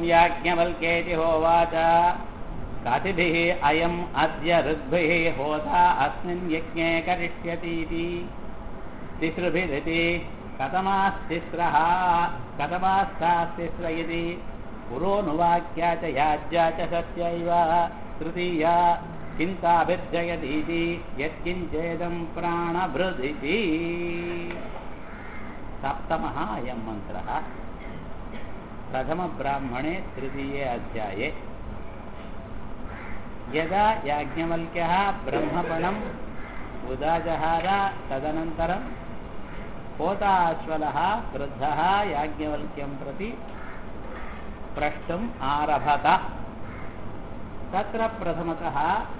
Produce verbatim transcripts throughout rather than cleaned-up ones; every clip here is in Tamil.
याज्ञवल्क्येति होवाच कतिभिः अयम् अद्य ऋग्भिः होता अस्मिन् यज्ञे करिष्यतीति तिसृभिरिति कथमास्तिस्रः कथमास्तास्तिस्र इति पुरोनुवाक्या च याज्या च सत्यैव तृतीया चिन्ताभिर्जयतीति यत्किञ्चेदं प्राणभृदिति। सप्तमः अयं मन्त्रः प्रथमब्राह्मणे तृतीये अध्याये। यदा याज्ञवल्क्यः ब्रह्मपणम् उदाजहार तदनन्तरं होताश्वलः क्रुद्धः याज्ञवल्क्यं प्रति प्रष्टुम् आरभत। तत्र प्रथमतः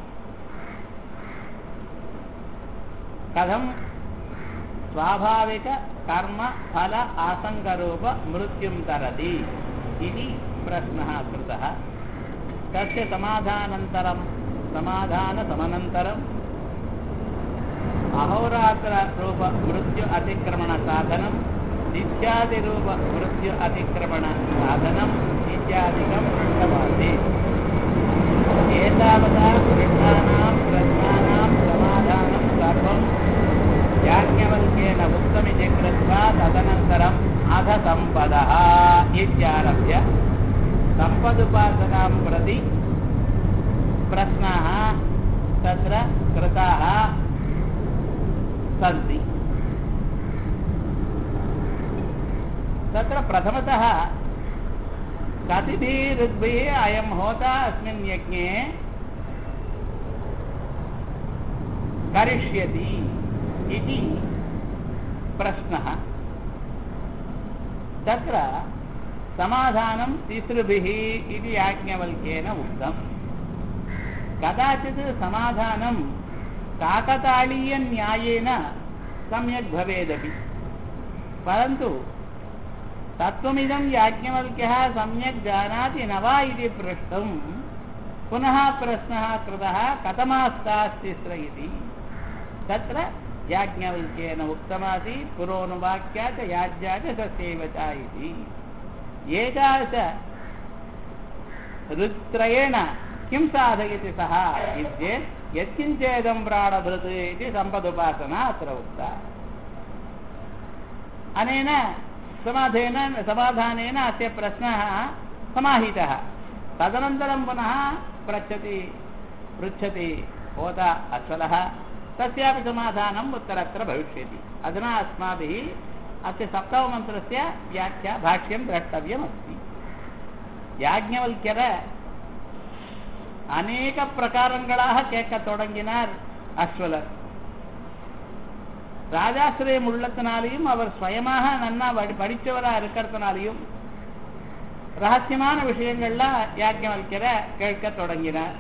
कथं स्वाभाविक कर्म फल आसंगरूप मृत्युं तरति इति प्रश्नः कृतः। तस्य समाधानानन्तरं समाधानसमनन्तरं अहोरात्ररूप मृत्यु अतिक्रमण साधनं नित्यादिरूप मृत्यु अतिक्रमण साधनम् इत्यादिकं पृष्टमासीत्। एतावता पृष्ठानां प्रश्नानां समाधानं सर्वं याज्ञवल्क्येन उक्तमिति कृत्वा तदनन्तरम् अध सम्पदः इत्यारभ्य सम्पदुपासनां प्रति प्रश्नाः तत्र कृताः सन्ति। तत्र प्रथमतः कतिभिः ऋग्भिः अयं होता अस्मिन् यज्ञे करिष्यति इति प्रश्नः। तत्र समाधानं तिसृभिः इति याज्ञवल्क्येन उक्तम्। कदाचित् समाधानं काकताळीयन्यायेन सम्यक् भवेदपि, परन्तु तत्त्वमिदं याज्ञवल्क्यः सम्यक् जानाति न वा इति पृष्टुं पुनः प्रश्नः कृतः कथमास्तास्तिस्र इति। तत्र याज्ञवल्क्येन उक्तमासीत् पुरोनुवाक्या च याज्या च सस्यैव च इति। एकादश ऋत्रयेण किं साधयति सः इत्येतत् यत्किञ्चेदं प्राणभृत् इति सम्पदुपासना अत्र उक्ता। अनेन समाधेन समाधानेन अस्य प्रश्नः समाहितः। तदनन्तरं पुनः पृच्छति पृच्छति होता अश्वलः, तस्यापि समाधानम् उत्तरत्र भविष्यति। अधुना अस्माभिः अस्य सप्तममन्त्रस्य व्याख्या भाष्यं द्रष्टव्यमस्ति। याज्ञवल्क्यर अनेक प्रकारங்களாக கேட்க தொடங்கினார் அஸ்வலர். ராஜாசிரியம் உள்ளத்தினாலையும் அவர் சுயமாக நன்னா படித்தவராக இருக்கிறதுனாலையும் ரகசியமான விஷயங்கள்லாம் யாஜ்ஞவல்க்யரை கேட்க தொடங்கினார்.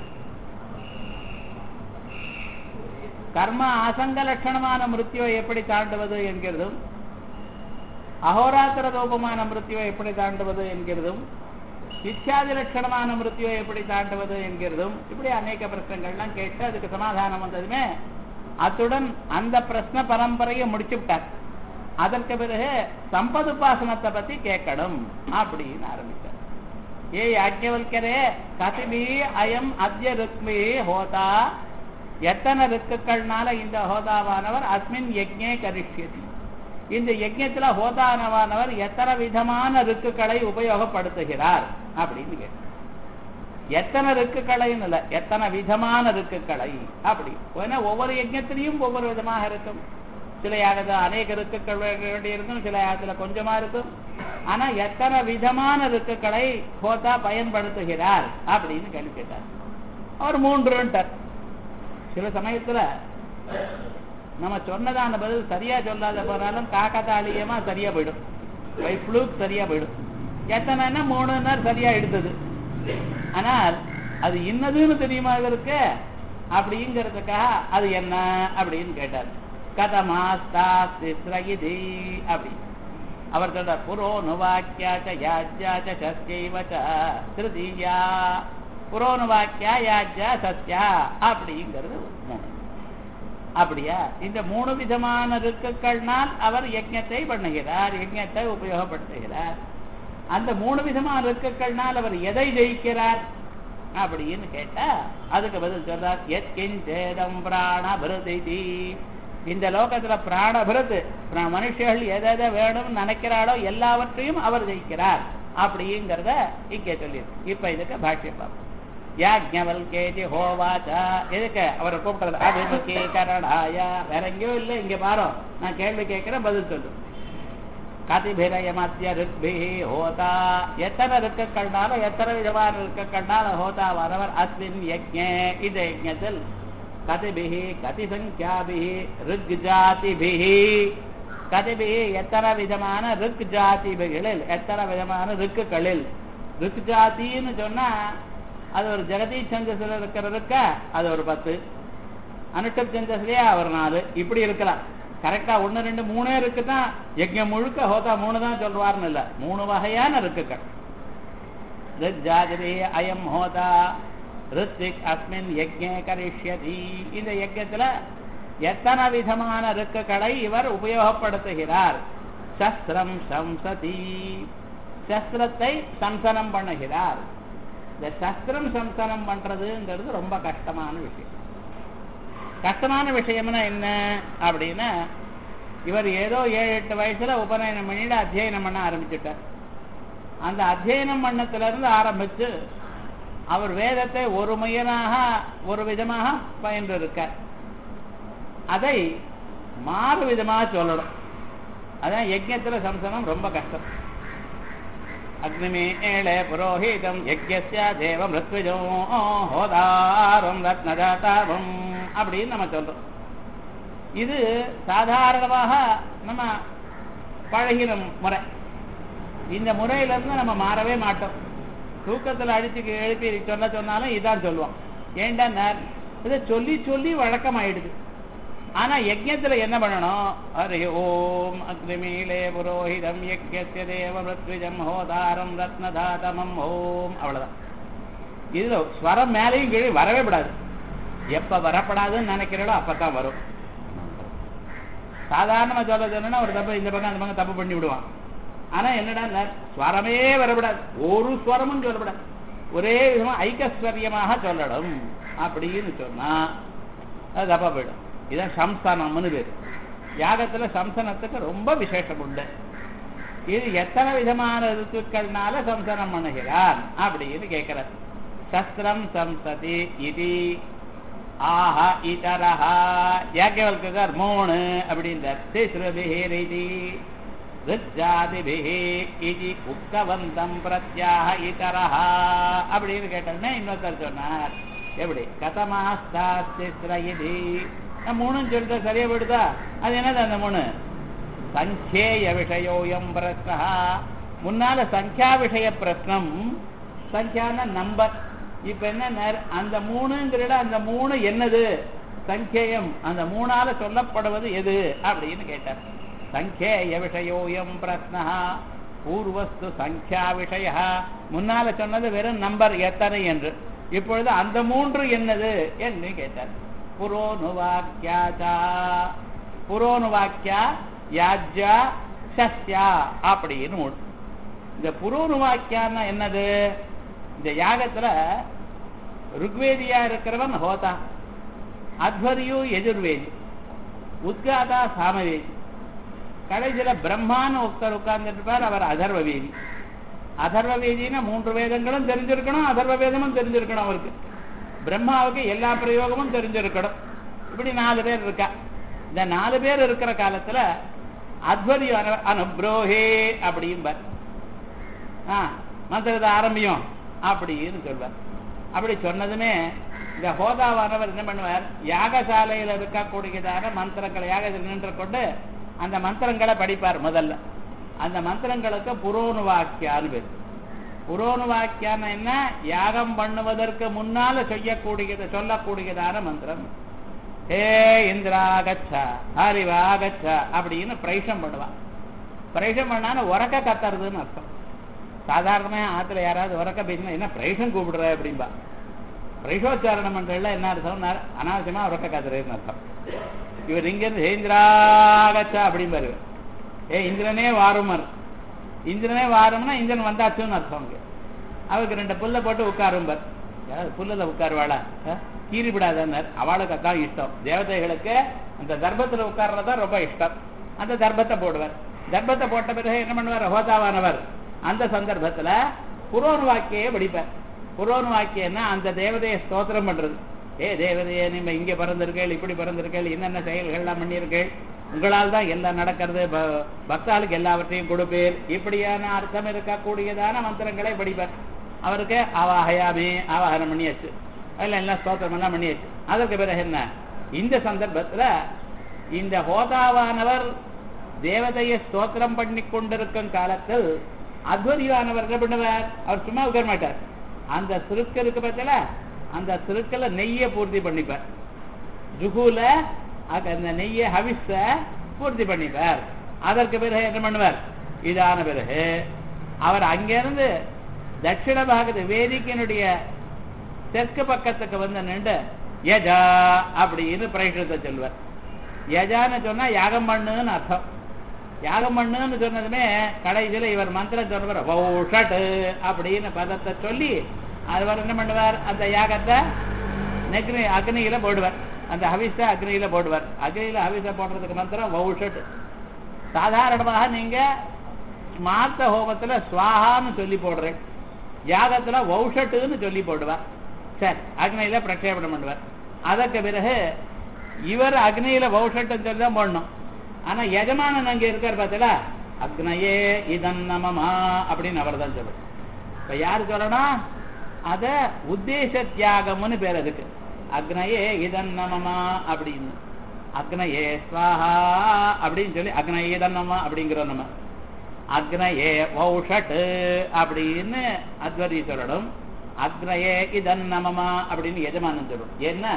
கர்ம ஆசங்க லட்சணமான மிருத்யுவை எப்படி தாண்டுவது என்கிறதும், அகோராத்திர ரூபமான மிருத்யுவை எப்படி தாண்டுவது என்கிறதும், இச்சாதி லட்சணமான மிருத்யுவை எப்படி தாண்டுவது என்கிறதும், இப்படி அநேக பிரச்சனைகள்லாம் கேட்டு அதுக்கு சமாதானம் வந்ததுமே அத்துடன் அந்த பிரச்சனை பரம்பரையை முடிச்சு விட்டார். அதற்கு பிறகு சம்பதுபாசனத்தை பத்தி கேட்கணும் அப்படின்னு ஆரம்பித்தார். ஏ யாஜ்ஞவல்க்யரே கதிபி அயம் அத்ய ருக்மி ஹோதா, எத்தனை ருக்குகள்னால இந்த ஹோதாவானவர் அஸ்மின் யஜ்ஞே கரிஷ்யதி, இந்த யஜ்ஞத்துல ஹோதானவானவர் எத்தனை விதமான ருக்குகளை உபயோகப்படுத்துகிறார் அப்படின்னு கேட்டார். எத்தனை ருக்குகளைன்னு இல்லை, எத்தனை விதமான ருக்குகளை அப்படி. ஏன்னா ஒவ்வொரு யஜ்ஞத்திலையும் ஒவ்வொரு விதமாக இருக்கும். சில யாகத்துல அநேக ருக்குகள் வேண்டி இருக்கும், சில யாகத்துல கொஞ்சமா இருக்கும். ஆனா எத்தனை விதமான ருக்குகளை ஹோதா பயன்படுத்துகிறார் அப்படின்னு கேள்வி கேட்டார். அவர் மூன்றுன்ட்டார். சில சமயத்துல நம்ம சொன்னதான பதில் சரியா சொல்லாத போனாலும் காக்கத்தாளியமா சரியா போயிடும், ஃப்ளூக் சரியா போயிடும். எத்தனைன்னா மூணுன்னா சரியா எடுத்தது, ஆனால் அது இன்னதுன்னு தெரியுமா இவருக்கு அப்படிங்கிறதுக்காக அது என்ன அப்படின்னு கேட்டார். கதமாஸ்தாஸ்திஸ்ரயிதி அப்படி அவர் சொல்ற புரோனுவாக்யா ச யாஜ்யா ச சஸ்யைவ ச திருதியா. புரோனுவாக்யா யாஜ்யா சஸ்யா அப்படிங்கிறது மூணு. அப்படியா, இந்த மூணு விதமான ருக்குகள்னால் அவர் யஜ்ஞத்தை பண்ணுகிறார், யஜ்ஞத்தை உபயோகப்படுத்துகிறார். அந்த மூணு விதமான ருக்குகள்னால் அவர் எதை ஜெயிக்கிறார் அப்படின்னு கேட்டா அதுக்கு பதில் சொல்றார் எத்கிஞ்சேதம் பிராணபிருதி. இந்த லோகத்துல பிராணபிருத் மனுஷர்கள் எதை எதை வேணும்னு நினைக்கிறாளோ எல்லாவற்றையும் அவர் ஜெயிக்கிறார் அப்படிங்கிறத இங்கே சொல்லியிருக்கு. இப்ப இதுக்கு பாஷ்யம் பார்ப்போம். யாஜ்ஞவல்கேதி ஹோவாச்சா, எதுக்கு அவரை கூப்பிடுறது அபிமுகீகரணாய, வேற எங்கேயோ இல்லை, இங்க பாரு நான் கேள்வி கேட்கிறேன் பதில் சொல்லு. கதிபிரயமத்திய ருக்பிஹி ஹோதா, எத்தனை ருக்குகள்னாலும் எத்தனை விதமான ருக்குகள்னால ஹோதா வரவர் அஸ்மின் யஜ்ஞே, இந்த யஜ்ஞத்தில் கதிபிஹி கதிசங்கியாபிஹி ருக் ஜாதிபிஹி, கதிபிஹி எத்தனை விதமான ருக் ஜாதிபிகளில், எத்தனை விதமான ருக்குகளில். ருக் ஜாதின்னு சொன்னா அது ஒரு ஜெகதி சந்தஸ்ல இருக்கிற இருக்கா அது ஒரு பத்து, அனுஷ்டப் சந்தஸ்லயே ஒரு நாலு, இப்படி இருக்கலாம். கரெக்டா ஒன்னு ரெண்டு மூணே இருக்குதான் யஜ்ஞம் முழுக்க ஹோதா மூணு தான் சொல்வார்னு இல்ல, மூணு வகையான ருக்குகள். ருக் ஜாதிபி அயம் ஹோதா ருத்திக் அஸ்மின் யஜ்ஞே கரிஷ்யதி, இந்த யஜ்ஞத்துல எத்தனை விதமான ருக்குகளை இவர் உபயோகப்படுத்துகிறார். சஸ்திரம் சம்சதி, சஸ்திரத்தை சம்சனம் பண்ணுகிறார். இந்த சஸ்திரம் சம்சனம் பண்றதுங்கிறது ரொம்ப கஷ்டமான விஷயம். கஷ்டமான விஷயம்னா என்ன அப்படின்னா, இவர் ஏதோ ஏழு எட்டு வயசுல உபநயனம் பண்ணிட்டு அத்தியனம் பண்ண ஆரம்பிச்சுட்டார். அந்த அத்தியனம் பண்ணத்துல இருந்து ஆரம்பிச்சு அவர் வேதத்தை ஒரு முயனாக ஒரு விதமாக பயின்று இருக்கார். அதை மாறு விதமாக சொல்லணும். அதான் யஜ்ஞத்துல சம்சனம் ரொம்ப கஷ்டம். அக்னிமேளே புரோஹிதம் யஜ்ஞஸ்ய தேவம் ருத்விஜம் ஹோதாரம் ரத்னஜாதாவம் அப்படின்னு நம்ம சொல்றோம். இது சாதாரணமாக நம்ம பழகின முறை. இந்த முறையிலிருந்து நம்ம மாறவே மாட்டோம். தூக்கத்தில் அடிச்சு எழுப்பி சொல்ல சொன்னாலும் இதான் சொல்லுவோம். ஏண்டா இதை சொல்லி சொல்லி வழக்கமாயிடுது. ஆனா யஜ்ஞத்துல என்ன பண்ணணும், ஹரி ஓம் அக்னிமீலே புரோஹிதம் யஜ்ஞஸ்ய தேவம் ருத்விஜம் ஹோதாரம் ரத்னதாதமம் ஓம், அவ்வளவுதான். இதுல ஸ்வரம் மேலையும் கீழே வரவே விடாது. எப்ப வரப்படாதுன்னு நினைக்கிறீங்களோ அப்பதான் வரும். சாதாரணமா சொல்ல சொன்னா ஒரு தப்பு இந்த பக்கம் அந்த பக்கம் தப்பு பண்ணி விடுவான். ஆனா என்னடா ஸ்வரமே வரப்படாது, ஒரு ஸ்வரமும் சொல்லப்படாது, ஒரே விதமா ஐக்கஸ்வரியமாக சொல்லணும் அப்படின்னு சொன்னா அது தப்பா போயிடும். இதான் சம்ஸ்தானம்னு பேரு. யாகத்துல சம்சனத்துக்கு ரொம்ப விசேஷம் உண்டு. இது எத்தனை விதமான ருத்துக்கள்னால சம்சனம் பண்ணுகிறார் அப்படின்னு கேட்கிறார். சஸ்திரம் சம்சதி இது ஆஹா இதரஹா, யாக்கவல்கார் மூணு அப்படின்றார். திஸ்ருபிஹி ருஜாதிபிஹி இது உக்தவந்தம் பிரத்யாக இதரஹா அப்படின்னு கேட்டோன்னே இன்னொருத்தர் சொன்னார். எப்படி கதமாஸ்தாஸ்திஸ்ர இது மூணுன்னு சொல்லிட்டு சரியா போயிடுதா? அது என்னது அந்த மூணு? சங்கேய விஷயோயம் பிரஸ்னா, முன்னால சங்கியா விஷய பிரஸ்னம், சங்கியான நம்பர். இப்ப என்ன அந்த மூணுங்கிற அந்த மூணு என்னது? சங்கேயம், அந்த மூணால சொல்லப்படுவது எது அப்படின்னு கேட்டார். சங்கேய விஷயோயம் பிரஸ்னா பூர்வஸ்து சங்கியா விஷய, முன்னால சொன்னது வெறும் நம்பர் எத்தனை என்று. இப்பொழுது அந்த மூன்று என்னது என்று கேட்டார். புரோனுவாக்கியா புரோனுவாக்கியா யாஜ்யா சஸ்யா அப்படின்னு மூணு. இந்த புரோனுவாக்கியான்னா என்னது? இந்த யாகத்துல ருக்வேதியா இருக்கிறவன் ஹோதா, அத்வரியு எஜுர்வேதி, உத்காதா சாமவேதி, கடைசியில பிரம்மான்னு ஒருத்தர் உட்கார்ந்துட்டு இருப்பார், அவர் அதர்வவேதி. அதர்வவேதினா மூன்று வேதங்களும் தெரிஞ்சிருக்கணும், அதர்வ வேதமும் தெரிஞ்சிருக்கணும் அவருக்கு. பிரம்மாவுக்கு எல்லா பிரயோகமும் தெரிஞ்சிருக்கணும். இப்படி நாலு பேர் இருக்கா. இந்த நாலு பேர் இருக்கிற காலத்துல அத்வரி அனுப்ரோஹே அப்படிம்பார். ஆஹ் மந்திரத்தை ஆரம்பியும் அப்படின்னு சொல்வார். அப்படி சொன்னதுமே இந்த ஹோதாவானவர் என்ன பண்ணுவார், யாகசாலையில இருக்கக்கூடியதான மந்திரங்களை யாகத்தில் நின்று கொண்டு அந்த மந்திரங்களை படிப்பார். முதல்ல அந்த மந்திரங்களுக்கு புரோனுவாக்கியான்னு பேர். புரோனுவாக்கியான என்ன? யாகம் பண்ணுவதற்கு முன்னால செய்யக்கூடியது சொல்லக்கூடியதான மந்திரம். ஹே இந்திரா கச்சா ஹரிவா கச்சா அப்படின்னு பிரைஷம் பண்ணுவான். பிரைஷம் பண்ணாலும் உறக்க கத்துறதுன்னு அர்த்தம். சாதாரணமா ஆத்துல யாராவது உறக்க பேசினா என்ன பிரைஷம் கூப்பிடுற அப்படின்பா. பிரைஷோச்சாரணம் பண்றதுல என்ன அர்த்தம்? அனாவசியமா உறக்க கத்துறதுன்னு அர்த்தம். இவர் இங்கிருந்து ஹே இந்திரா கச்சா அப்படிம்பாரு. ஏ இந்திரனே வாருமர், இன்ஜினே வாரம்னா இன்ஜின் வந்தாச்சுன்னு அர்த்தம். அவருக்கு ரெண்டு புல்லை போட்டு உட்காரும்பர். யாராவது புல்லில் உட்காருவாளா? கீறி விடாதன்னர். அவளுக்கு அதான் இஷ்டம். தேவதைகளுக்கு அந்த தர்பத்தில் உட்கார்றதான் ரொம்ப இஷ்டம். அந்த தர்பத்தை போடுவார். தர்பத்தை போட்ட பிறகு என்ன பண்ணுவார்? ஹோதாவானவர் அந்த சந்தர்ப்பத்துல புரோன் வாக்கியே படிப்பார். புரோன் வாக்கியன்னா அந்த தேவதையை ஸ்தோத்திரம் பண்றது. ஏ தேவதையே, நீங்க இங்க பிறந்திருக்கேள், இப்படி பிறந்திருக்கேள், என்னென்ன செயல்கள்லாம் பண்ணியிருக்கேள், உங்களால் தான் எல்லாம் நடக்கிறது, பக்தாளுக்கு எல்லாவற்றையும் கொடுப்பேர், இப்படியான அர்த்தம் இருக்கக்கூடியதான மந்திரங்களை படிப்பார். அவருக்கு ஆவாஹயாமே ஆவாகனம் பண்ணியாச்சு, அதில் எல்லாம் ஸ்தோத்திரம் எல்லாம் பண்ணியாச்சு. அதற்கு பிறகு என்ன, இந்த சந்தர்ப்பத்துல இந்த ஹோதாவானவர் தேவதையை ஸ்தோத்திரம் பண்ணி கொண்டிருக்கும் காலத்தில் அத்வரியானவர் என்ன பண்ணுவார்? அவர் சும்மா உட்கார மாட்டார். அந்த சிறுக்கு இருக்கு பார்த்தல, அந்த சிறுக்கில் நெய்யை பூர்த்தி பண்ணிப்பார். ஜுகுல அந்த நெய்யை ஹவிஸ பூர்த்தி பண்ணிப்பார். அதற்கு பிறகு என்ன பண்ணுவார்? இதான பிறகு அவர் அங்கிருந்து தட்சிண பாகத்து வேதிக்கினுடைய தெற்கு பக்கத்துக்கு வந்து நின்று யஜா அப்படின்னு பிரேஷத்தை சொல்வார். யஜான்னு சொன்னா யாகம் பண்ணுன்னு அர்த்தம். யாகம் பண்ணுன்னு சொன்னதுமே கடைசியில் இவர் மந்திரம் சொல்வார் வௌஷட் அப்படின்னு பதத்தை சொல்லி அவர் என்ன பண்ணுவார்? அந்த யாகத்தை நெக்னி அக்னியில போடுவார். அந்த ஹவிஸ அக்னியில போடுவார். அக்னியில ஹவிஸ போடுறதுக்கு மந்திரம் வௌஷட். சாதாரணமாக நீங்க ஸ்மார்த்த ஹோமத்துல ஸ்வாஹான்னு சொல்லி போடுறேன், யாகத்துல வௌஷட்டுன்னு சொல்லி போடுவார். சரி, அக்னியில பிரக்ஷேபணம் பண்ணுவார். அதற்கு பிறகு இவர் அக்னியில வௌஷட்டுன்னு சொல்லி தான் போடணும். ஆனா எஜமானன் அங்க இருக்கார் பார்த்தல, அக்னையே இதன் நமமா அப்படின்னு அவர் தான் சொல்லணும். இப்ப யாரு சொல்லணும்? அத உத்தேச தியாகம்னு பேர் அதுக்கு. அக்னையே இதன் நமமா அப்படின்னு, அக்னையே ஸ்வாஹா அப்படின்னு சொல்லி அக்னையே இதன் நமமா அப்படிங்கிறோம். நம்ம அக்னையே வௌஷட் அப்படின்னு அத்வரி சொல்லணும். அக்னையே இதன் நமமா அப்படின்னு எஜமானன் சொல்லணும். ஏன்னா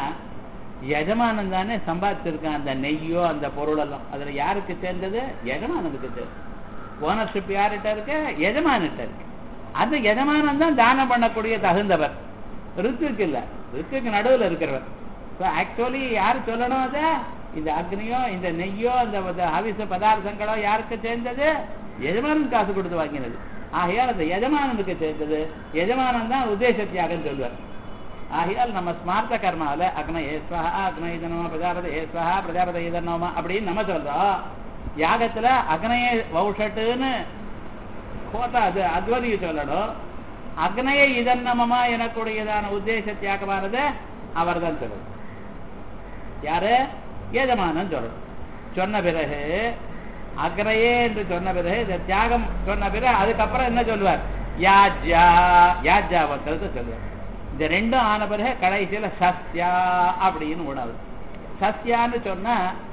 எஜமானன் தானே சம்பாதிச்சிருக்கான் அந்த நெய்யோ அந்த பொருள் எல்லாம். அதுல யாருக்கு சேர்ந்தது? எஜமானனுக்கு சேர்ந்தது. ஓனர்ஷிப் யார்கிட்ட இருக்கு? எஜமானிட்ட இருக்கு. அந்த எஜமானன் தான் தானம் பண்ணக்கூடிய தகுந்தவர். ரித்துக்கு இல்ல, ரித்துக்கு நடுவில் இருக்கிறவர். ஆக்சுவலி யாரு சொல்லணும்? அத இந்த அக்னியோ இந்த நெய்யோ அந்த ஹவிச பதார்த்தங்களோ யாருக்கு சேர்ந்தது? எஜமானன் காசு கொடுத்து வாங்கினது. ஆகையால் அந்த எஜமானனுக்கு சேர்ந்தது. எஜமானன் தான் உத்தேச தியாகம் சொல்வார். ஆகையால் நம்ம ஸ்மார்த்த கர்மாவில அக்ன ஏஸ்வஹா அக்ன இதனோமா பிரஜாபதி ஏஸ்வஹா பிரஜாபதி இதனோமா அப்படின்னு நம்ம சொல்றோம். யாகத்துல அக்னைய வௌஷட்டுன்னு கோத்தா அது அத்வதியை சொல்லணும். அக்னைய இதன்னமமா எனக்கூடியதான உத்தேச தியாகமானது அவர் தான் சொல்லணும். யாரு? எஜமானன் சொல்லணும். சொன்ன பிறகு அக்னையே என்று சொன்ன பிறகு இந்த தியாகம் சொன்ன பிறகு அதுக்கப்புறம் என்ன சொல்வார்? யாஜ்யா யாஜ்யாவத்தை சொல்வார். இந்த ரெண்டும் ஆன பிறகு கடைசியில சஸ்யா அப்படின்னு உணவு. சஸ்யான்னு சொன்னா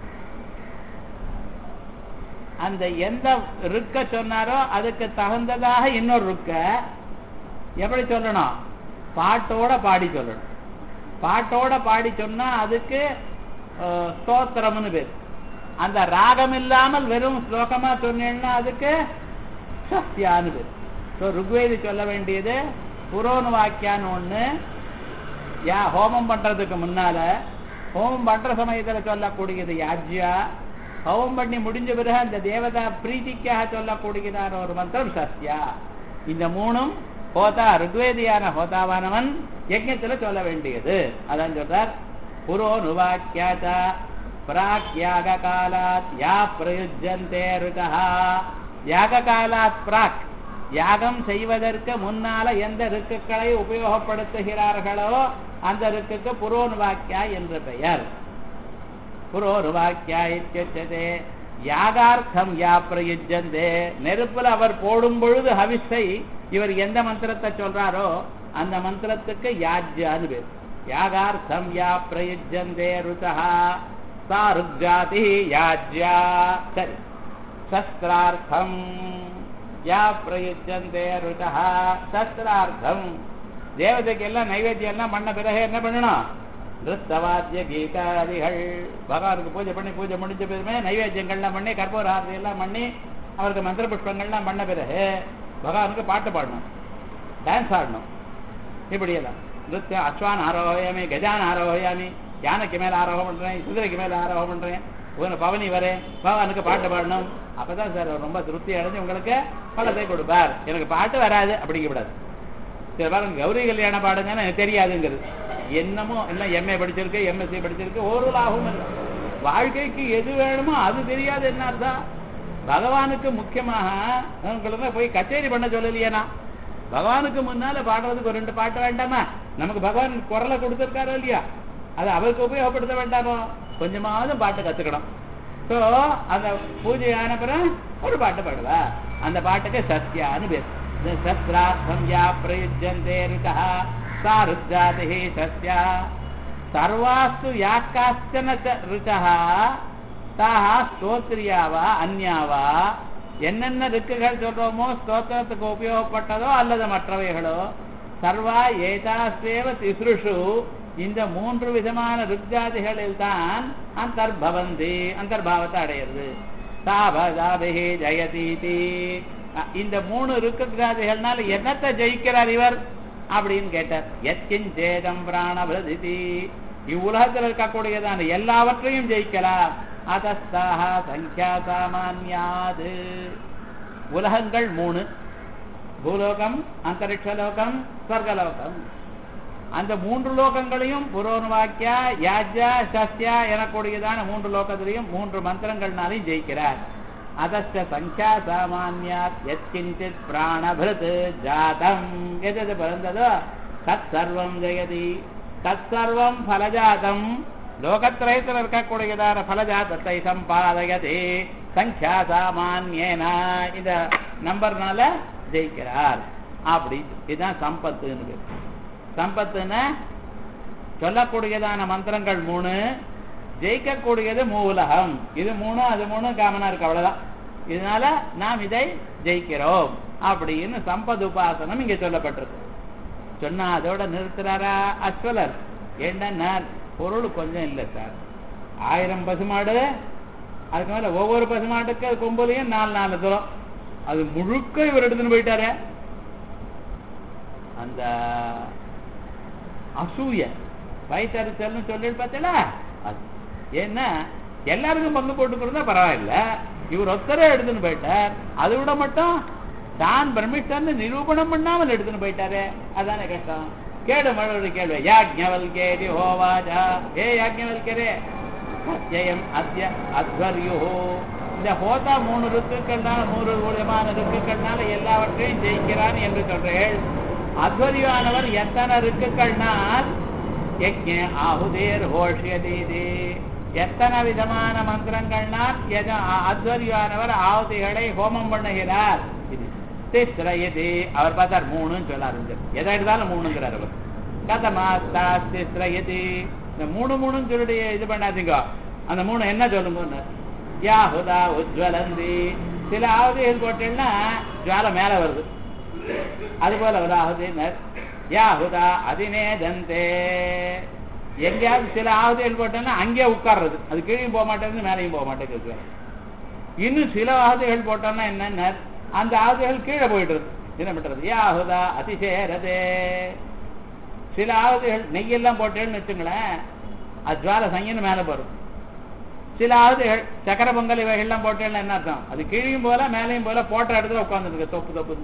அந்த எந்த ருக்க சொன்னாரோ அதுக்கு தகுந்ததாக இன்னொரு ருக்க எப்படி சொல்லணும்? பாட்டோட பாடி சொல்லணும். பாட்டோட பாடி சொன்னா அதுக்கு ஸ்தோத்திரம்னு பேர். அந்த ராகம் இல்லாமல் வெறும் ஸ்லோகமா சொன்னேன்னா அதுக்கு சஸ்யான்னு பேர். ஸோ ருக்வேதி சொல்ல வேண்டியது புரோன் வாக்கியான்னு ஒண்ணு. யா ஹோமம் பண்றதுக்கு முன்னால ஹோமம் பண்ற சமயத்துல சொல்லக்கூடியது யாஜ்யா. ஹோமம் பண்ணி முடிஞ்ச பிறகு அந்த தேவதா பிரீதிக்காக சொல்லக்கூடியதான ஒரு மந்திரம் சஸ்யா. இந்த மூணும் ஹோதா ருக்வேதியான ஹோதாவானவன் யஜ்ஞத்துல சொல்ல வேண்டியது. அதான் சொல்றார் புரோன் வாக்கியாச்சா பிராக் யாக காலாத் யா பிரயுஜ்யந்தே ருகஹா. யாக காலாத் பிராக், யாகம் செய்வதற்கு முன்னால எந்த ருக்குகளை உபயோகப்படுத்துகிறார்களோ அந்த ருக்குக்கு புரோன் வாக்கியா என்று பெயர். புரோன் வாக்கியா இத்யுச்யதே யாகார்த்தம் யா பிரயுஜ்யந்தே. நெருப்புல அவர் போடும் பொழுது ஹவிஸை இவர் எந்த மந்திரத்தை சொல்றாரோ அந்த மந்திரத்துக்கு யாஜ்யான்னு பேர். யாகார்த்தம் யா பிரயுஜ்யந்தே ருதஹா சா ருக்ஜாதி யாஜ்யா. சரி, சஸ்திரார்த்தம் யா பிரயுஜ்யந்தே ருதஹா. சஸ்திரார்த்தம் தேவதைக்கு எல்லாம் நைவேத்தியம் எல்லாம் பண்ண பிறகு என்ன பண்ணணும்? நிறுத்தவாத்திய கீதாதிகள் பகவானுக்கு பூஜை பண்ணி பூஜை முடிஞ்ச பிறமே நைவேத்தியங்கள்லாம் பண்ணி கற்பூர ஆரத்தி எல்லாம் பண்ணி அவருக்கு மந்திர புஷ்பங்கள்லாம் பண்ண பிறகு பகவானுக்கு பாட்டு பாடணும், டான்ஸ் ஆடணும். இப்படியெல்லாம் நிறுத்தியம் அஸ்வான் ஆரோகயாமி கஜான் ஆரோகயாமி, யானைக்கு மேல ஆரோகம் பண்றேன், குதிரைக்கு மேல ஆரோகம் பண்றேன், உங்க பவனி வரேன், பகவானுக்கு பாட்டு பாடணும். அப்பதான் சார் ரொம்ப திருப்தி அடைஞ்சு உங்களுக்கு பலத்தை கொடுப்பார். எனக்கு பாட்டு வராது அப்படிங்கக்கூடாது. சில பாருங்க கௌரி கல்யாண பாடுங்கன்னு எனக்கு தெரியாதுங்கிறது. என்னமோ எல்லாம் எம்ஏ படிச்சிருக்கு, எம்எஸ்சி படிச்சிருக்கு, ஒரு லாபமும் இல்லை. வாழ்க்கைக்கு எது வேணுமோ அது தெரியாது. என்ன அர்த்தம்? பகவானுக்கு முக்கியமாக உங்களுக்கு போய் கச்சேரி பண்ண சொல்லலையேனா, பகவானுக்கு முன்னால பாடுறதுக்கு ஒரு ரெண்டு பாட்டு வேண்டாமா? நமக்கு பகவான் குரலை கொடுத்துருக்காரோ இல்லையா, அது அவருக்கு உபயோகப்படுத்த வேண்டாமோ? கொஞ்சமாவது பாட்டு கத்துக்கணும். ஸோ அந்த பூஜை ஆன பிறகு ஒரு பாட்டு பாடுவா. அந்த பாட்டுக்கு சத்யான்னு பேர். சத்ராத்மம் யா பிரயுஜ்யந்தே ருச்சா சா ருச்சாதி சத்யா சர்வாஸ்து யாக்காச்சன ருச்சா தாஹ ஸ்தோத்ரியாவா அந்யாவா. என்னென்ன ருக்குகள் சொல்றோமோ ஸ்தோத்திரத்துக்கு உபயோகப்பட்டதோ அல்லது மற்றவைகளோ சர்வா ஏதாஸ்வேவ திஸ்ருஷு இந்த மூன்று விதமான ருக்ஜாதிகளில் தான் அந்தர்பவந்தி அந்தர்பாவத்தை அடையிறது. தாபதாபிஹி ஜெயதீதி. இந்த மூணு ருக்ஜாதிகள்னால என்னத்தை ஜெயிக்கிறார் இவர் அப்படின்னு கேட்டார். எத்கிஞ்சேதம் பிராணபிரதிதி. இவ்வுலகத்தில் இருக்கக்கூடியதான எல்லாவற்றையும் ஜெயிக்கலாம். அதஸ்தாக சங்கியா சாமான்யாது. உலகங்கள் மூணு: பூலோகம், அந்தரிக்ஷலோகம், ஸ்வர்கலோகம். அந்த மூன்று லோகங்களையும் புரோன்வாக்கியா யாஜ்யா சஸ்யா எனக்கூடியதான மூன்று லோகத்திலையும் மூன்று மந்திரங்கள்னாலையும் ஜெயிக்கிறார். அதஸ்ய சங்கியா சாமான்யாத் யத்கிஞ்சித் பிராணபிருத் ஜாதம். எது எது பிறந்ததோ தத் சர்வம் ஜெயதி. தத் சர்வம் பலஜாதம். லோகத்திரயத்தில் இருக்கக்கூடியதான பலஜாதத்தை சம்பாதயதி சங்கியா சாமான்யேன. இந்த நம்பர்னால ஜெயிக்கிறார். அப்படி இதுதான் சம்பத்துன்னு. சம்பத்துன்னு சொல்லக்கூடியதான மந்திரங்கள் மூணு, ஜெயிக்கக்கூடியது மூலகம். இது மூணு அது மூணு காமனா இருக்கு, அவ்வளவுதான். இதனால நாம் இதை ஜெயிக்கிறோம் அப்படின்னு சம்பத் உபாசனம் இங்க சொல்லப்பட்டிருக்கு. சொன்னா அதோட நிறுத்துறாரா அஸ்வலர்? ஏன்னா பொருள் கொஞ்சம் இல்லை சார். ஆயிரம் பசுமாடு, அதுக்கு மேல ஒவ்வொரு பசுமாட்டுக்கு கொம்புலையும் நாலு நாலு தூரம், அது முழுக்க இவர் எடுத்துன்னு போயிட்டாரு. அந்த அசூய வயிற்றறிச்சல்னு சொல்லி பார்த்தல, ஏன்னா எல்லாருக்கும் பங்கு போட்டுக்கிறதா பரவாயில்ல, இவர் ஒத்தரே எடுத்துன்னு போயிட்டார். அதை விட மட்டும் தான் பிரமிஷ்டன்னு நிரூபணம் பண்ணாமல் எடுத்துன்னு போயிட்டாரு. அதானே கஷ்டம். கேடு மழை கேள்வி. யாஜ்ஞவல்கேதி ஹோவாஜா. ஏ யாஜ்ஞவல்கரே ஜெயம் அத்ய அத்வர்யோ. இந்த ஹோதா மூணு ருக்குகள்னால மூணு விதமான ருக்குகள்னால எல்லாவற்றையும் ஜெயிக்கிறான் என்று சொல்றேன். அத்வரியானவர் எத்தனை ருக்குகள்னால் யஜ்ஞ ஆஹுதேர் ஹோஷ்யதீதி. எத்தனை விதமான மந்திரங்கள்னால் அத்வரியானவர் ஆಹುதிகளை ஹோமம் பண்ணுகிறார். திஸ்ரயதி. அவர் பார்த்தார் மூணுன்னு சொல்ல ஆரம்பிச்சார். எதை எடுத்தாலும் மூணுங்கிறார் அவர். கதமாஸ்தா திஸ்ரயதி. இந்த மூணு மூணுன்னு சொல்லிட்டு இது பண்ணாதீங்க. அந்த மூணு என்ன சொல்லுங்க? யாஹுதா உஜ்வலந்தி. சில ஆಹುதிகள் போட்டேன்னா ஜுவாலை மேல வருது, அது போல ஒரு ஆಹುதினர். யாஹுதா அதிநேதந்தே. எங்கேயாவது சில ஆಹುதிகள் போட்டேன்னா அங்கேயே உட்கார்றது, அது கீழே போக மாட்டேங்குது மேலையும் போக மாட்டேங்குது. இன்னும் சில ஆಹುதிகள் போட்டோம்னா என்னென்ன அந்த ஆಹುதிகள் கீழே போயிட்டு என்ன பண்றது? யாஹுதா அதிசேரதே. சில ஆಹುதிகள் நெய்யெல்லாம் போட்டேன்னு வச்சுங்களேன், அது ஜுவாலை சங்கின்னு மேலே போறது. சில ஆಹುதிகள் சக்கரை பொங்கல் இவைகள்லாம் போட்டேன்னா என்ன அர்த்தம்? அது கீழையும் போல மேலையும் போல போட்ட இடத்துல உட்காந்துருக்கு தொப்பு தொப்பு.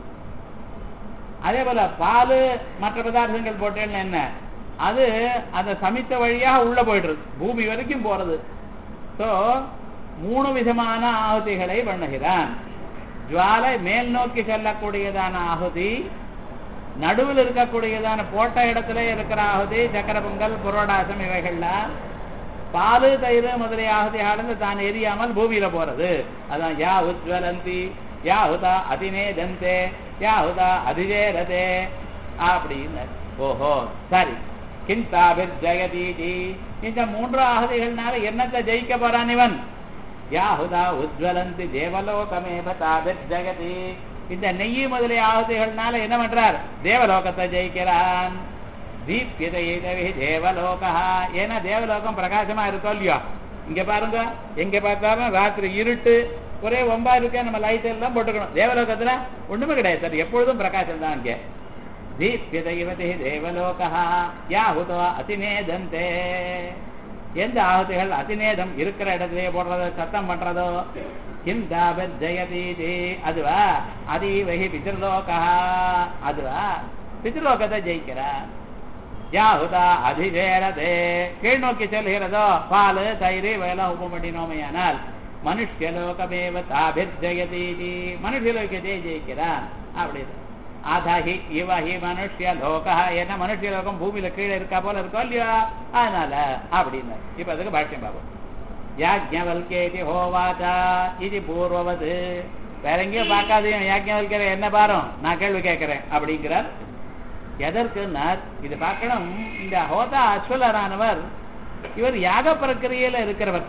அதே போல பால் மற்ற பதார்த்தங்கள் போட்டேன்னு என்ன, அது அந்த சமித்த வழியாக உள்ள போயிடுறது, பூமி வரைக்கும் போறது. ஸோ மூணு விதமான ஆಹುதிகளை பண்ணுகிறான். ஜுவாலை மேல் நோக்கி செல்லக்கூடியதான ஆಹುதி, நடுவில் இருக்கக்கூடியதான போட்ட இடத்துல இருக்கிற ஆಹುதி சக்கர பொங்கல் புரோடாசம் இவைகள்லாம், பாலு தயிர் முதலிய ஆಹುதியானது தான் எரியாமல் பூமியில போறது. அதான் யா உஜ்வலந்தி யாஹுதா அதிநேதந்தே யாஹுதா அதிஜேரதே அப்படின்னு. ஓஹோ சரி. கிந்தாபிர் ஜெயதீதி. இந்த மூன்று ஆಹುதிகள்னால என்னத்தை ஜெயிக்க போறான் இவன்? யாஹுதா உஜ்வலந்தி தேவலோகமேவ தாபிர் ஜெகதி. இந்த நெய்யி முதலிய ஆಹುதிகள்னால என்ன பண்றார்? தேவலோகத்தை ஜெயிக்கிறான். தீப்யதை தேவலோகா. ஏன்னா தேவலோகம் பிரகாசமா இருக்கோ இல்லையோ. இங்க பாருங்க, எங்க பார்த்தாலும் ராத்திரி இருட்டு ஒரே ஒம்பா இருக்க, நம்ம லைட் எல்லாம் போட்டுக்கணும். தேவலோகத்துல ஒண்ணுமே கிடையாது சார், எப்பொழுதும் பிரகாசம் தான். இங்கே தீப்யதை தேவலோகா யாஹுதா அதிநேதந்தே. எந்த ஆகுதிகள் அதிநேதம் இருக்கிற இடத்திலே போடுறதோ சத்தம் பண்றதோ கிந்தாபத் ஜெயதீதி அதுவா அதீவகி பித்ருலோகா அதுவா பித்ருலோகத்தை ஜெயிக்கிறார். யாகுதா அதிஜேரதே கீழ் நோக்கி செல்கிறதோ பால் தயிர் இவையெல்லாம் உப்பு பண்ணினோமையானால் மனுஷ்யலோகமேவ தாபிர்ஜயதீதி மனுஷலோகத்தை ஜெயிக்கிறான். அப்படி ஆதாஹி இவஹி மனுஷ்யலோகா ஏன்னா மனுஷலோகம் பூமியில கீழே இருக்கா போல இருக்கோ இல்லையா அதனால அப்படின்னு இப்ப அதுக்கு பாஷ்யம் பாபம். யாஜ்ஞவல்கேதி ஹோவாச்சா இது பூர்வவது வேற எங்கேயும் பார்க்காதையும் யாஜ்ஞவல்கரை என்ன பாரும் நான் கேள்வி கேட்கிறேன் அப்படிங்கிறார். எதற்குன்னா இது பார்க்கணும். இந்த ஹோதா அஸ்வலரானவர் இவர் யாக பிரக்கிரியில இருக்கிறவர்.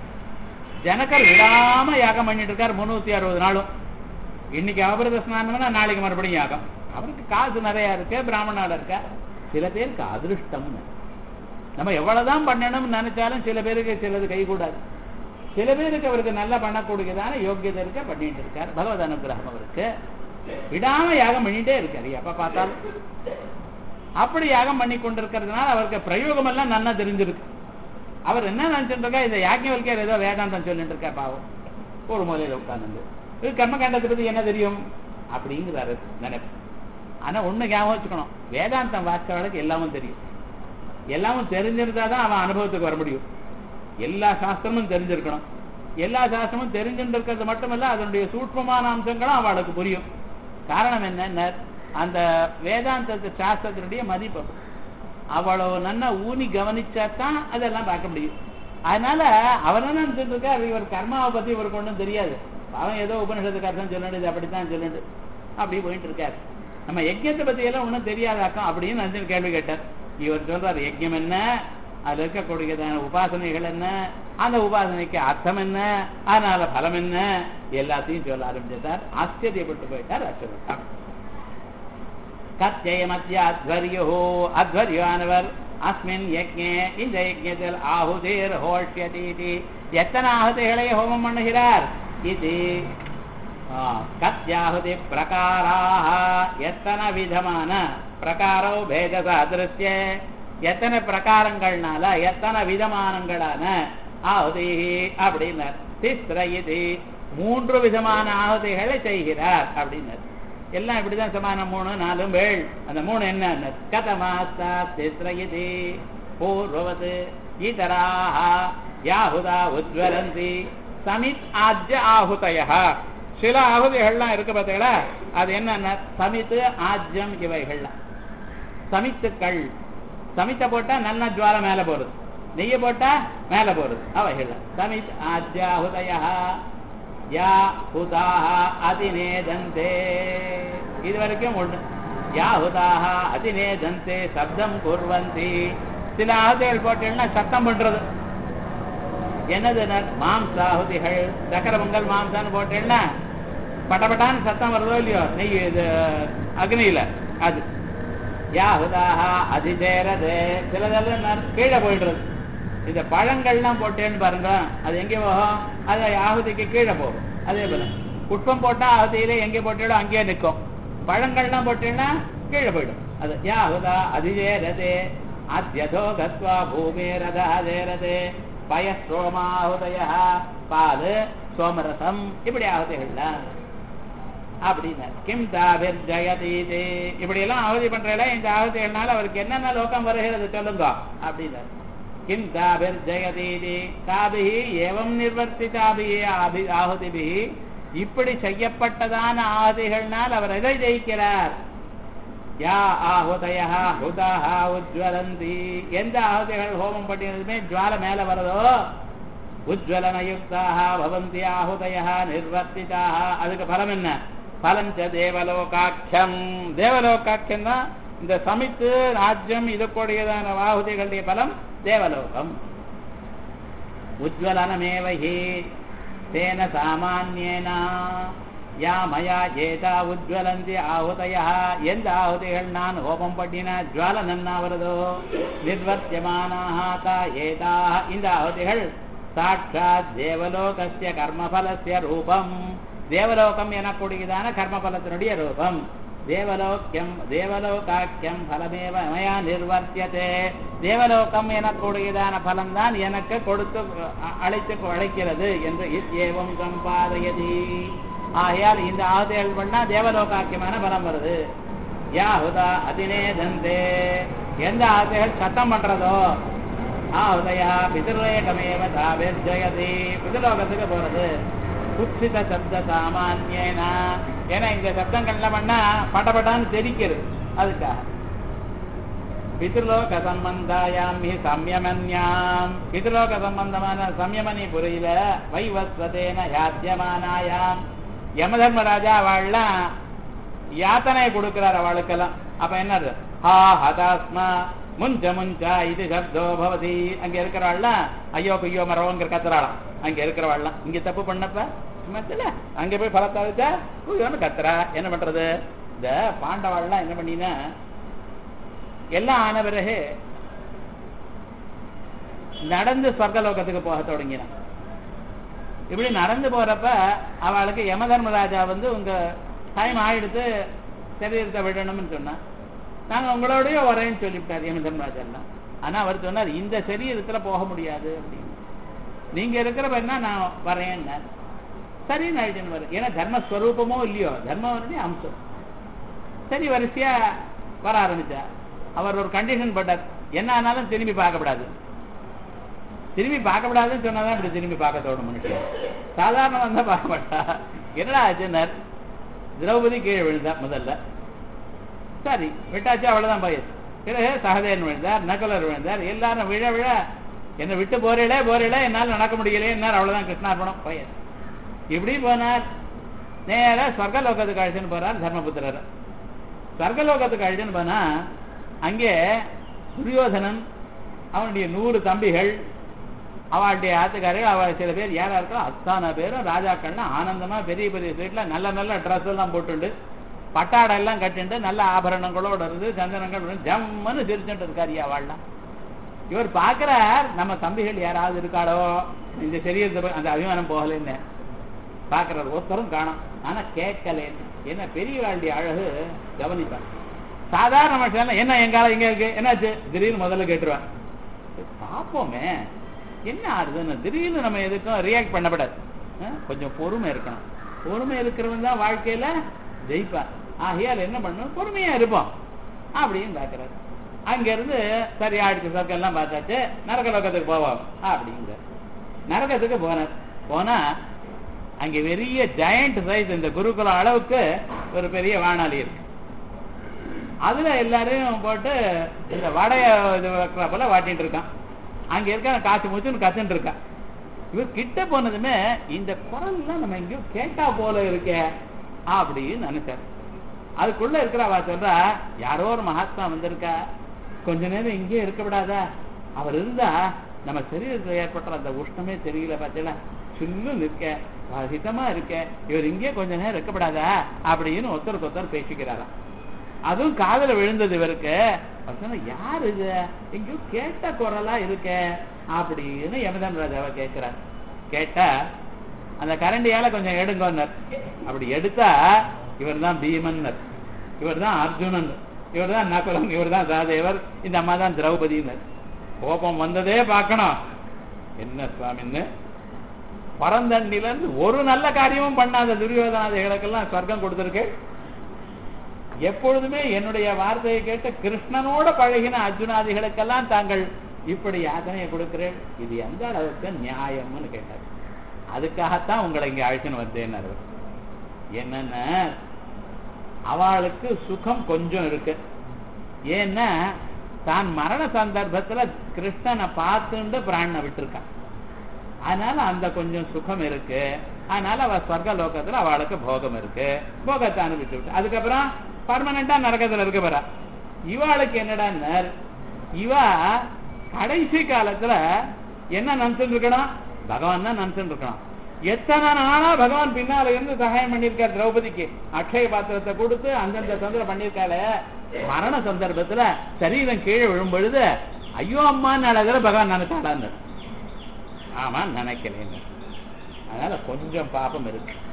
ஜனகர் விடாம யாகம் பண்ணிட்டு இருக்கார் முன்னூத்தி அறுபது நாளும். இன்னைக்கு அபரத ஸ்நானம்னா நாளைக்கு மறுபடியும் யாகம். அவருக்கு காசு நிறைய இருக்கு, பிராமணால இருக்க. சில பேருக்கு அதிருஷ்டம். நம்ம எவ்வளவுதான் பண்ணணும்னு நினைச்சாலும் சில பேருக்கு சிலது கை கூடாது. சில பேருக்கு அவருக்கு நல்லா பண்ணக்கூடியதான யோக்கியதை இருக்க பண்ணிட்டு இருக்கார். பகவத் அனுகிரகம் அவருக்கு விடாம யாகம் பண்ணிட்டே இருக்காரு எப்ப பார்த்தாலும். அப்படி யாகம் பண்ணி கொண்டிருக்கிறதுனால அவருக்கு பிரயோகம் எல்லாம் நல்லா தெரிஞ்சிருக்கு. அவர் என்ன நினைச்சிட்டு இருக்கா இந்த யாஜ்ஞவல்கர் ஏதோ வேதாந்தம் சொல்லிட்டு இருக்கா பாவம் ஒரு மூலையில உட்கார்ந்து இது கர்மகாண்டத்தை பத்தி என்ன தெரியும் அப்படிங்கிறாரு நினைப்பு. ஆனா ஒண்ணு ஞாபகம் வச்சுக்கணும், வேதாந்தம் வாசிச்சவளுக்கு எல்லாமும் தெரியும். எல்லாமும் தெரிஞ்சிருந்தாதான் அவன் அனுபவத்துக்கு வர முடியும். எல்லா சாஸ்திரமும் தெரிஞ்சிருக்கணும். எல்லா சாஸ்திரமும் தெரிஞ்சுட்டு இருக்கிறது மட்டுமல்ல அதனுடைய சூட்சமான அம்சங்களும் அவளுக்கு புரியும். காரணம் என்ன, அந்த வேதாந்த சாஸ்திரத்தினுடைய மதிப்பு அவ்வளவு நல்லா ஊனி கவனிச்சாதான் அதெல்லாம் பார்க்க முடியும். அதனால அவர் என்ன நினைச்சிட்டு இருக்கார், இவர் கர்மாவை பத்தி இவருக்கு ஒன்றும் தெரியாது. அவன் ஏதோ உபனிஷத்துக்கு அர்த்தம் சொல்லணுது அப்படித்தான் சொல்லணுது அப்படி போயிட்டு இருக்காரு. நம்ம யஜ்யத்தை பத்தி எல்லாம் ஒன்றும் தெரியாதாக்கம் அப்படின்னு நினைச்சு கேள்வி கேட்டார். இவர் சொல்றாரு யஜ்யம் என்ன, அதுல இருக்கக்கூடியதான உபாசனைகள் என்ன, அந்த உபாசனைக்கு அர்த்தம் என்ன, அதனால பலம் என்ன எல்லாத்தையும் சொல்ல ஆரம்பிச்சார். ஆச்சரியப்பட்டு போயிட்டார் அஸ்வத்தாம். கத்யமத்ய அத்வரியோ அத்வரியானவர் அஸ்மின் யஜ்ஞே இந்த யஜ்ஞத்தில் ஆஹுதீர் ஹோஷ்யதீதி எத்தனை ஆகுதிகளை ஹோமம் பண்ணுகிறார். இது கத்யாஹுதி பிரகாராக எத்தனை விதமான பிரகாரோ பேத சாதிருஷ்ய எத்தனை பிரகாரங்கள்னால எத்தனை விதமானங்களான ஆகுதி அப்படின்னார். திஸ்ர இது மூன்று விதமான ஆகுதிகளை செய்கிறார் அப்படின்னார். எல்லாம் இப்படிதான் சமானம் மூணு நாலும் வேள். அந்த மூணு என்ன கதமாஸ்தா திஸ்ர இது பூர்வது இதராக யாஹுதா உஜ்வலந்தி சமித் ஆஜ்ய ஆகுதய. சில ஆகுதிகள்லாம் இருக்கு பார்த்தீங்களா, அது என்ன சமித்து ஆஜ்யம் இவைகள்லாம் சமித்துக்கள். சமித்த போட்டா நல்லா ஜுவால மேல போறது, நெய்ய போட்டா மேல போறது அவைகள் சமித் ஆஜ்யாஹுதய யா ஹுதாக அதிநேதந்தே. இது வரைக்கும் ஒண்ணு. யாஹுதாக அதிநேதந்தே சப்தம் குர்வந்தி. சில ஆகுதிகள் போட்டீங்கன்னா சத்தம் பண்றது என்னது மாம்சாகுதிகள். சக்கர பொங்கல் மாம்சான்னு போட்டேன்னா பட்டப்பட்டான்னு சத்தம் வருதோ இல்லையோ நெய் இது அக்னியில அது. யாஹுதாக அதிஜேரதே சிலதெல்லாம் கீழே போயிடுறது. இந்த பழங்கள்லாம் போட்டேன்னு பாருங்க அது எங்கே போகும், அது ஆகுதிக்கு கீழே போகும். அதே போல புஷ்பம் போட்டா ஆகுதியில எங்கே போட்டாலும் அங்கேயே நிற்கும். பழங்கள்லாம் போட்டேன்னா கீழே போயிடும். அது யாஹுதா அதிஜேரதே அத்யதோ கத்வா பூமி ரதாதேரதே பய சோமாஹுதய பாலு சோமரசம் இப்படி ஆகுதிகள்ல அப்படின்னு கிம் தாபிர் ஜயதீதி இப்படி எல்லாம் ஆகுதி பண்றல இந்த ஆகுதிகள்னால அவருக்கு என்னென்ன லோகம் வருகிறது சொல்லுங்க அப்படின்னு. கிம் தாபிர் ஜயதீதி தாபிஹி ஏவம் நிர்வர்த்திதாபிஹி ஆபி ஆகுதிபிஹி இப்படி செய்யப்பட்டதான ஆகுதிகள்னால் அவர் எதை ஜெயிக்கிறார். யா ஆஹுதய ஹுதாக உஜ்வலந்தி எந்த ஆகுதிகள் ஹோமம் பண்ணினதுமே ஜுவால மேல வரதோ உஜ்வலனயுக்தாக பவந்தி ஆஹுதய நிர்வர்த்திதாக. அதுக்கு பலம் என்ன, பலம் ச தேவலோகாட்சம். தேவலோகாட்சம் தான் இந்த சமித்து ராஜ்யம் இது கூடியதான ஆகுதிகளுடைய பலம் தேவலோகம். உஜ்வலனமேவஹி தேன சாமான்யேன யா மயா ஏதா உஜ்வலந்தி ஆகுதய எந்த ஆகுதிகள் நான் ஹோமம் பண்ணின ஜுவால நன்னா வருதோ நிர்வர்த்தியமானாக ஏதா இந்த ஆகுதிகள் சாட்சாத் தேவலோகஸ்ய கர்மபலஸ்ய ரூபம். தேவலோகம் எனக்கூடியதான கர்மபலத்தினுடைய ரூபம். தேவலோக்கியம் தேவலோகாக்கியம் பலமேவ மயா நிர்வர்த்தியதே. தேவலோகம் எனக்கூடியதான பலம்தான் எனக்கு கொடுத்து அழைத்து அழைக்கிறது என்று ஏவம் சம்பாதயதி. ஆகையால் இந்த ஆகுதிகள் பண்ணா தேவலோகாக்கியமான பலம் வருது. யாஹுதா அதிநேதந்தே, எந்த ஆகுதிகள் சத்தம் பண்றதோ ஆஹுதயா பிதிர்லேகமேவ தாவிர்ஜயதி, பிதிர்லோகத்துக்கு போறது. குத்சித சப்த சாமானியனா, ஏன்னா இந்த சப்தங்கள்ல பண்ணா பட்டப்பட்டான்னு தெரிக்கிறது. அதுக்காக பிதிர்லோக சம்பந்தாயாம் சம்யமன்யாம், பிதிர்லோக சம்பந்தமான சம்யமனி புரியல. வைவஸ்வதேன யாத்தியமானாயாம், யமதர்மராஜா அவள்லாம் யாத்தனையை கொடுக்கிறார் அவளுக்கெல்லாம். அப்ப என்னது ஹா ஹதாஸ்மா முஞ்ச முஞ்சா இது சப்தோ பவதி. அங்க இருக்கிறவாள்லாம் ஐயோ கொய்யோ மரவங்கிற கத்துறாளாம். அங்க இருக்கிறவாள்லாம் இங்க தப்பு பண்ணப்ப மத்தில அங்க போய் பலத்தை வச்சா கொய்யோன்னு கத்துறா. என்ன பண்றது? இந்த பாண்டவாள்லாம் என்ன பண்ணினா எல்லாம் ஆன பிறகு நடந்து சொர்க்கலோகத்துக்கு போக தொடங்கினான். இப்படி நடந்து போறப்ப அவளுக்கு யமதர்மராஜா வந்து உங்க டைம் ஆயிடுத்து சரீரத்தை விடணும்னு சொன்னா, நாங்க உங்களோடய வரேன்னு சொல்லிவிட்டார் யமதர்மராஜா. ஆனா அவர் சொன்னார் இந்த சரீரத்துல போக முடியாது அப்படின்னு. நீங்க இருக்கிறப்ப நான் வரேன். சரி நாயிடுன்னு வர, ஏன்னா தர்மஸ்வரூபமோ இல்லையோ தர்மவருடைய அம்சம். சரி வரிசையா வர ஆரம்பிச்சா. அவர் ஒரு கண்டிஷன் போட்டார், என்ன ஆனாலும் திரும்பி பார்க்கப்படாது. திரும்பி பார்க்கப்படாதுன்னு சொன்னாதான் இப்படி திரும்பி பார்க்க தோணும் மனுஷன். சாதாரண வந்தா பார்க்க மாட்டா. என்னடா ஆச்சுன்னார், திரௌபதி கீழே விழுந்தா முதல்ல. சரி விட்டாச்சு, அவ்வளவுதான் போயிடுச்சு. பிறகு சகதேவன் விழுந்தார், நகுலர் விழுந்தார். எல்லாரும் விழ விழ என்னை விட்டு போறீங்களே போறீங்களே, என்னால் நடக்க முடியலையே என்ன, அவ்வளவுதான் கிருஷ்ணார்பணம் போயிடுச்சு. இப்படி போனார். நேர சொர்க்கலோகத்துக்கு அழிச்சுன்னு போறார் தர்மபுத்திரர். சொர்க்கலோகத்துக்கு அழிச்சுன்னு போனா அங்கே துரியோதனன் அவனுடைய நூறு தம்பிகள் அவளுடைய ஆத்துக்காரர்கள் அவள் சில பேர் யாரா இருக்கோ அத்தனை பேரும் ராஜாக்கள்லாம் ஆனந்தமா பெரிய பெரிய சீட்ல நல்ல நல்ல ட்ரெஸ் எல்லாம் போட்டுண்டு பட்டாடை எல்லாம் கட்டிண்டு நல்ல ஆபரணங்களோட இருந்து சந்தனங்கள் ஜம்முன்னு சிரிச்சுட்டு இருக்காரு அவள்லாம். இவர் பார்க்கிறார் நம்ம தம்பிகள் யாராவது இருக்காளோ, இந்த சரீரத்தை அந்த அபிமானம் போகலன்னு பார்க்கிறார். ஒருத்தரும் காணும். ஆனா கேட்கலேன்னு. ஏன்னா பெரியவாளுடைய அழகு கவனிப்பார். சாதாரண மனுஷன் என்ன எங்கால இங்க இருக்கு என்னாச்சு திடீர்னு முதல்ல கேட்டுருவான். பார்ப்போமே என்ன ஆறுதுன்னு. திடீர்னு நம்ம எதுக்கும் ரியாக்ட் பண்ணப்படாது. கொஞ்சம் பொறுமை இருக்கணும். பொறுமை இருக்கிறவன் தான் வாழ்க்கையில ஜெயிப்பான். ஆகையால் என்ன பண்ணணும், பொறுமையா இருப்போம் அப்படின்னு பார்க்கிறார். அங்க இருந்து சரி ஆயிடுச்சு, சொர்க்கம் எல்லாம் பார்த்தாச்சு, நரக லோகத்துக்கு போவோம் அப்படிங்கிற. நரகத்துக்கு போனார். போனா அங்க பெரிய ஜெயண்ட் சைஸ், இந்த குருகுலம் அளவுக்கு ஒரு பெரிய வானாளி இருக்கு. அதுல எல்லாரையும் போட்டு இந்த வடைய இது போல வாட்டிட்டு இருக்கான். அங்க இருக்க காசு மூச்சுன்னு கத்துட்டு இருக்கான். இவர் கிட்ட போனதுமே இந்த குரல் எல்லாம் நம்ம எங்கேயோ கேட்டா போல இருக்க அப்படின்னு நினைச்சார். அதுக்குள்ள இருக்கிறவா சொல்றா, யாரோ ஒரு மகாத்மா வந்திருக்கா, கொஞ்ச நேரம் இங்கே இருக்கப்படாதா, அவர் இருந்தா நம்ம சரீரத்தில் ஏற்பட்ட அந்த உஷ்ணமே தெரியல, பார்த்தீங்களா சுல்லு நிற்க ஹிதமா இருக்க, இவர் இங்கே கொஞ்ச நேரம் இருக்கப்படாதா அப்படின்னு ஒருத்தருக்கு ஒருத்தர் பேசிக்கிறாராம். அதுவும் காதல விழுந்தது இவருக்கு. யார் இது, எங்கேயோ கேட்ட குரலா இருக்க அப்படின்னு யமதர்மராஜாவை கேட்கிறார். கேட்டா அந்த கரண்டியால கொஞ்சம் எடுங்கன்னார். அப்படி எடுத்தா இவர் தான் பீமன்னர், இவர் தான் அர்ஜுனன், இவர் தான் நகுலன், இவர் தான் சகதேவர், இந்த அம்மா தான் திரௌபதினர். கோபம் வந்ததே பார்க்கணும். என்ன சுவாமின்னு பரந்தண்டில இருந்து ஒரு நல்ல காரியமும் பண்ணாத துரியோதனாதிகளுக்கெல்லாம் சொர்க்கம் கொடுத்திருக்கு. எப்பொழுதுமே என்னுடைய வார்த்தையை கேட்ட கிருஷ்ணனோட பழகின அர்ஜுனாதிகளுக்கெல்லாம் தாங்கள் இப்படி யாதனையை கொடுக்கிறேன், இது எந்த அளவுக்கு நியாயம்னு கேட்டார். அதுக்காகத்தான் உங்களை இங்க அழைச்சுன்னு வந்தேன்னாரு. என்னன்னா அவளுக்கு சுகம் கொஞ்சம் இருக்கு. ஏன்னா தான் மரண சந்தர்ப்பத்துல கிருஷ்ணனை பார்த்துட்டு பிராணனை விட்டுருக்கான். அதனால அந்த கொஞ்சம் சுகம் இருக்கு. அதனால அவ சொர்க்க லோகத்துல அவளுக்கு போகம் இருக்கு, போகத்தை அனுப்பிச்சு விட்டு அதுக்கப்புறம் பர்மனண்டா நரகத்துல இருக்க போறா. இவாளுக்கு என்னடா, இவா கடைசி காலத்துல என்ன நினைச்சுட்டு இருக்கணும், பகவான் தான் நினைச்சுட்டு இருக்கணும். எத்தனை நாளா பகவான் பின்னால இருந்து சகாயம் பண்ணிருக்கார் திரௌபதிக்கு, அக்ஷய பாத்திரத்தை கொடுத்து அந்தந்த சந்திரம் பண்ணிருக்காளே. மரண சந்தர்ப்பத்துல சரீரம் கீழே விழும் பொழுது ஐயோ அம்மான்னு அழகிற பகவான் நினைச்சாடான்னு. ஆமா நினைக்கிறேன். அதனால கொஞ்சம் பாபம் இருக்கு.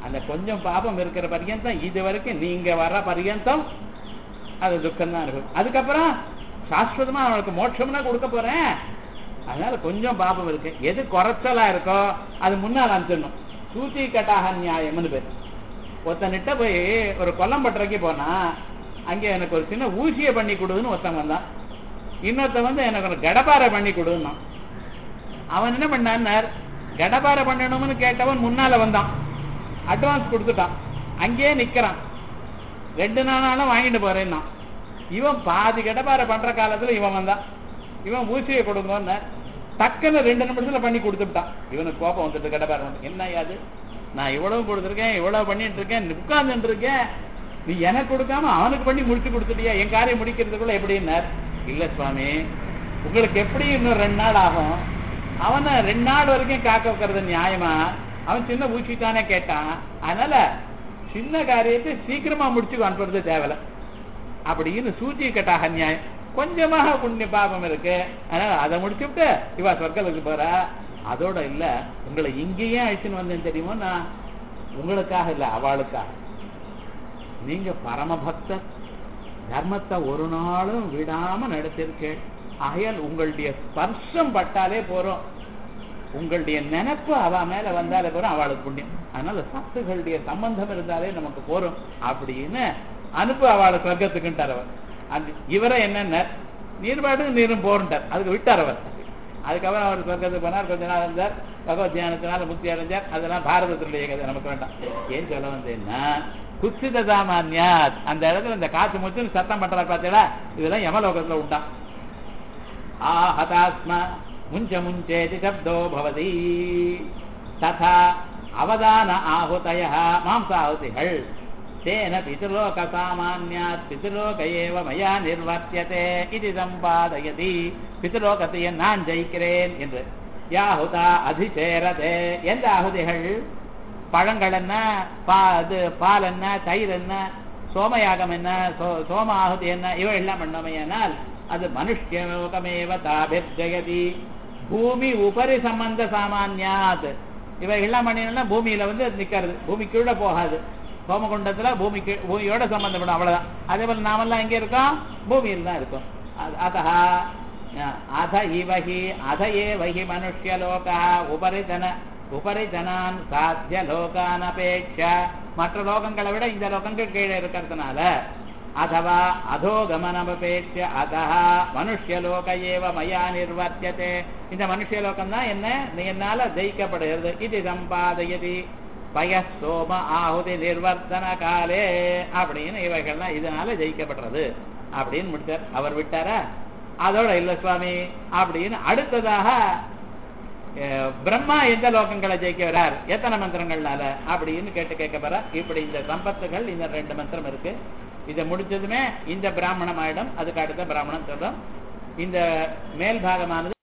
அந்த கொஞ்சம் பாபம் இருக்கிற பர்யந்தம் இது வரைக்கும் நீங்க வர பர்யந்தம் அது துக்கம் தான் இருக்கும். அதுக்கப்புறம் சாஸ்வதமா அவனுக்கு மோட்சம்னா கொடுக்க போறேன். அதனால கொஞ்சம் பாபம் இருக்கு. எது குறைச்சலா இருக்கோ அது முன்னால் அனுப்பிடணும். சூச்சி கட்டாக நியாயம்னு பேர். ஒருத்தனிட்ட போய் ஒரு கொல்லம்பட்டறைக்கு போனா அங்கே எனக்கு ஒரு சின்ன ஊசியை பண்ணி கொடுன்னு ஒருத்தன் வந்தான். இன்னொருத்த வந்து எனக்கு ஒரு கடப்பாறை பண்ணி கொடுன்னா. அவன் என்ன பண்ணார், கடப்பாறை பண்ணணும்னு கேட்டவன் முன்னால வந்தான், அட்வான்ஸ் கொடுத்துட்டான், அங்கேயே நிக்கிறான். ரெண்டு நாளாலும் வாங்கிட்டு போறேன்னா இவன் பாதி கடப்பாறை பண்ற காலத்துல இவன் வந்தான். இவன் ஊசியை கொடுங்கன்னு டக்குன்னு ரெண்டு நிமிஷத்துல பண்ணி கொடுத்துட்டான். இவனுக்கு கோபம் வந்துட்டு கடப்பாறை வந்து என்ன யாது, நான் இவ்வளவு கொடுத்துருக்கேன், இவ்வளவு பண்ணிட்டு இருக்கேன், உட்கார்ந்துட்டு இருக்கேன், நீ எனக்கு கொடுக்காம அவனுக்கு பண்ணி முடிச்சு கொடுத்துட்டியா, என் காரியம் முடிக்கிறதுக்குள்ள எப்படின்னார். இல்ல சுவாமி, உங்களுக்கு எப்படி இன்னும் ரெண்டு நாள் ஆகும், அவனை ரெண்டு நாள் வரைக்கும் காக்க வைக்கிறது நியாயமா? அவன் சின்ன ஊசித்தானே கேட்டான், அதனால சின்ன காரியத்தை சீக்கிரமா முடிச்சு அனுப்புறது தேவையில்ல அப்படின்னு சூச்சி கட்டாக நியாயம். கொஞ்சமாக புண்ணிய பாபம் இருக்கு, அதனால அதை முடிச்சுட்டு இவா சொர்க்கத்துக்கு போறா. அதோட இல்ல, உங்களை இங்கேயே அழிச்சுன்னு வந்தேன் தெரியுமோ, நான் உங்களுக்காக இல்ல அவளுக்காக. நீங்க பரமபக்தர், தர்மத்தை ஒரு நாளும் விடாம நடத்திருக்கேன். ஆகையால் உங்களுடைய ஸ்பர்ஷம் பட்டாலே போறோம், உங்களுடைய நினைப்பு அவ மேல வந்தாலே போறோம், அவளுக்கு புண்ணியம். அதனால சத்துகளுடைய சம்பந்தம் இருந்தாலே நமக்கு போறோம் அப்படின்னு அனுப்பு அவளுக்கு சொர்க்கத்துக்குன்ட்டார் அவர். அந்த இவரை என்னென்ன நீர்பாடு நீரும் போறன்ட்டார், அதுக்கு விட்டார் அவர். அதுக்கப்புறம் அவர் சொர்க்கத்துக்கு போனார், கொஞ்ச நாள் இருந்தார், பகவத் தியானத்தினால முக்தி அடைஞ்சார். அதெல்லாம் பாரதத்தினுடைய கதை, நமக்கு வேண்டாம். ஏன் சொல்ல வந்தேன்னா, குத்சித சாமான்யாத், அந்த இடத்துல இந்த காத்து முச்சுன்னு சத்தம் பண்றாரு பார்த்தீங்களா, இதெல்லாம் யமலோகத்துல உண்டான். ஆ ஹதாஸ்ம முஞ்ச முஞ்சேதி சப்தோ பவதி ததா அவதான ஆஹுதய மாம்சாஹுதிகள் தேன பிதுலோக சாமான்யாத் பிதுலோக ஏவ மயா நிர்வர்த்தியதே இது சம்பாதயதி. பிதுலோகத்தை நான் ஜெயிக்கிறேன் என்று யாஹுதா அதிசேரதே. எந்த ஆகுதிகள்? பழங்கள் என்ன, இது பால் என்ன, தயிர் என்ன, சோமயாகம் என்ன, சோம ஆகுதி என்ன, இவை எல்லாம் பண்ணமையானால் அது மனுஷ்யலோகமேவ தாபிர்ஜயதி. பூமி உபரி சம்பந்த சாமான்யாத், இவை எல்லாம் பண்ணினா பூமியில வந்து நிக்கிறது, பூமிக்குள்ள போகாது. சோமகுண்டத்துல பூமிக்கு பூமியோட சம்பந்தப்படும், அவ்வளவுதான். அதே போல நாமெல்லாம் எங்க இருக்கோம், பூமியில் தான் இருக்கும். அதஹ அத இவஹி அத ஏவஹி மனுஷ்யலோகா உபரிதன உபரிதனான் சாத்திய லோகான் அபேட்ச, மற்ற லோகங்களை விட இந்த லோகங்கள் கீழே இருக்கிறதுனால அதவா அதோகமனபேட்ச அதஹ மனுஷ்யலோக ஏவ மயா நிர்வர்த்தியதே, இந்த மனுஷ்யலோகம் தான் என்ன என்னால ஜெயிக்கப்படுகிறது. இது சம்பாதயதி பய சோம ஆகுதி நிர்வர்த்தன காலே அப்படின்னு இவைகள்லாம் இதனால ஜெயிக்கப்படுறது அப்படின்னு முடிச்சார். அவர் விட்டாரா? அதோட இல்ல சுவாமி அப்படின்னு அடுத்ததாக பிரம்மா எந்த லோகங்களை ஜெயிக்க வரார், எத்தனை மந்திரங்கள்னால அப்படின்னு கேட்டு கேட்க போற. இப்படி இந்த சம்பத்துகள் இந்த ரெண்டு மந்திரம் இருக்கு. இதை முடிச்சதுமே இந்த பிராமணம் ஆயிடும். அதுக்கு அடுத்த பிராமணம் சொல்றோம். இந்த மேல் பாகமானது